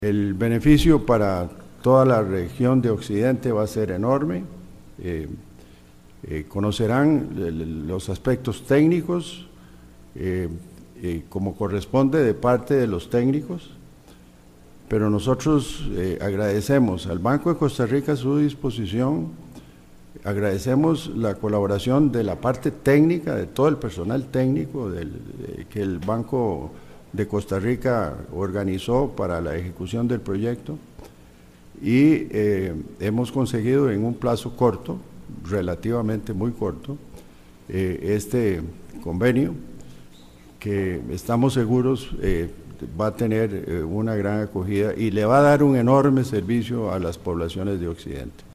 El beneficio para toda la región de Occidente va a ser enorme. Conocerán los aspectos técnicos como corresponde de parte de los técnicos, pero nosotros agradecemos al Banco de Costa Rica su disposición, agradecemos la colaboración de la parte técnica, de todo el personal técnico que el Banco de Costa Rica organizó para la ejecución del proyecto, y hemos conseguido en un plazo corto, relativamente muy corto, este convenio que estamos seguros va a tener una gran acogida y le va a dar un enorme servicio a las poblaciones de Occidente.